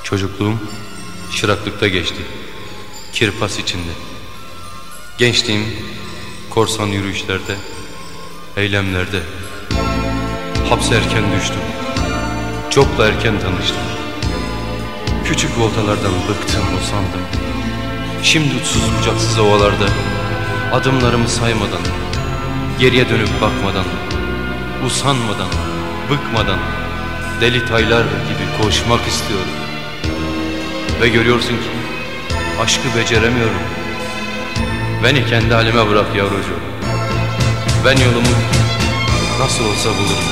Çocukluğum şıraklıkta geçti, kirpas içinde. Gençliğim korsan yürüyüşlerde, eylemlerde. Hapse erken düştüm, çok da erken tanıştım. Küçük voltalardan bıktım, usandım. Şimdi uçsuz bucaksız ovalarda, adımlarımı saymadan, geriye dönüp bakmadan, usanmadan, bıkmadan, deli taylar gibi koşmak istiyorum. Ve görüyorsun ki aşkı beceremiyorum. Beni kendi halime bırak yavrucuğum. Ben yolumu nasıl olsa bulurum.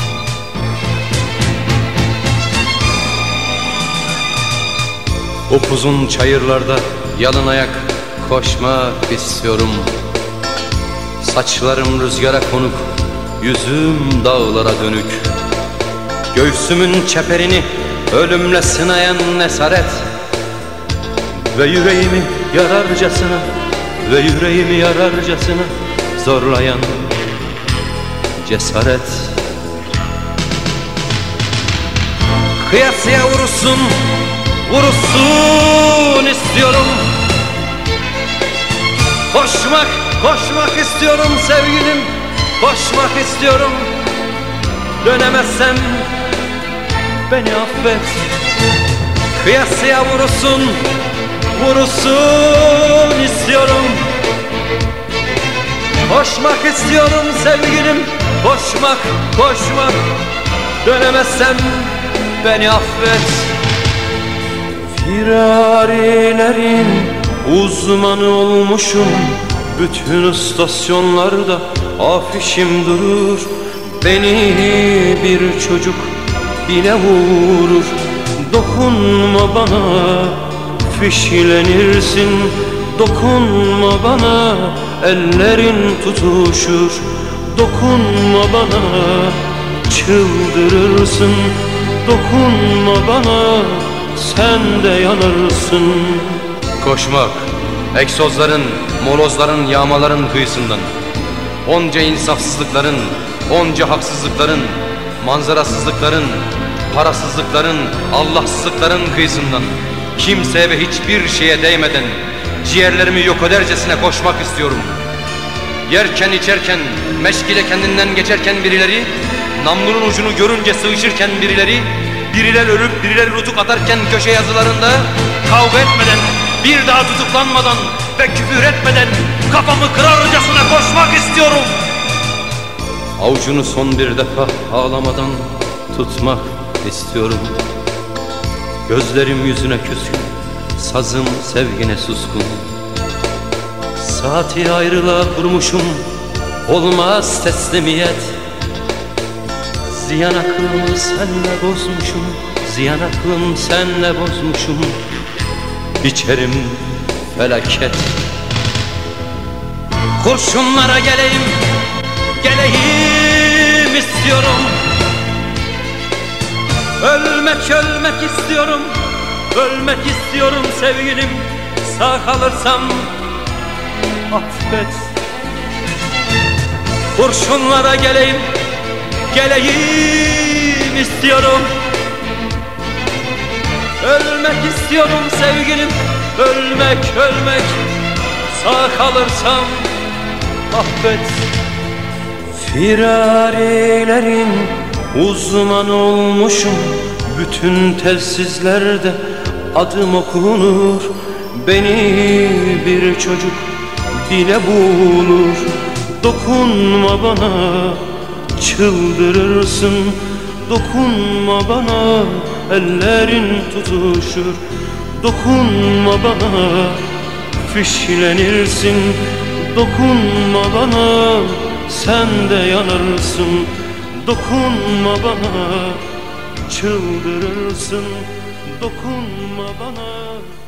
Upuzun çayırlarda yalın ayak koşmak istiyorum. Saçlarım rüzgara konuk, yüzüm dağlara dönük. Göğsümün çeperini ölümle sınayan nesaret ve yüreğimi yararcasına zorlayan cesaret. Kıyasıya vursun istiyorum. Koşmak istiyorum sevgilim, koşmak istiyorum. Dönemezsem beni affet. Kıyasıya vursun istiyorum. Koşmak istiyorum sevgilim, koşmak. Dönemezsem beni affet. Firarilerin uzmanı olmuşum. Bütün istasyonlarda afişim durur. Beni bir çocuk bile vurur. Dokunma bana, fişlenirsin. Dokunma bana, ellerin tutuşur. Dokunma bana, çıldırırsın. Dokunma bana, sen de yanarsın. Koşmak, egzozların, molozların, yağmaların kıyısından, onca insafsızlıkların, onca haksızlıkların, manzarasızlıkların, parasızlıkların, Allahsızlıkların kıyısından, kimseye ve hiçbir şeye değmeden ciğerlerimi yok edercesine koşmak istiyorum. Yerken içerken, meşgile kendinden geçerken birileri, namlunun ucunu görünce sığışırken birileri ölüp birileri nutuk atarken köşe yazılarında, kavga etmeden, bir daha tutuklanmadan ve küfür etmeden kafamı kırarcasına koşmak istiyorum. Avucunu son bir defa ağlamadan tutmak istiyorum. Gözlerim yüzüne küskün, sazım sevgine suskun. Saati ayrılığa kurmuşum, olmaz teslimiyet. Ziyan aklımı senle bozmuşum, ziyan aklım senle bozmuşum. Biçerim felaket. Kurşunlara geleyim istiyorum. Ölmek istiyorum, ölmek istiyorum sevgilim. Sağ kalırsam affet. Kurşunlara geleyim istiyorum. Ölmek istiyorum sevgilim, ölmek. Sağ kalırsam affet. Firarilerin uzmanı olmuşum. Bütün telsizlerde adım okunur. Beni bir çocuk bile bulur. Dokunma bana, çıldırırsın. Dokunma bana, ellerin tutuşur. Dokunma bana, fişlenirsin. Dokunma bana, sen de yanarsın. Dokunma bana, çıldırırsın. Dokunma bana.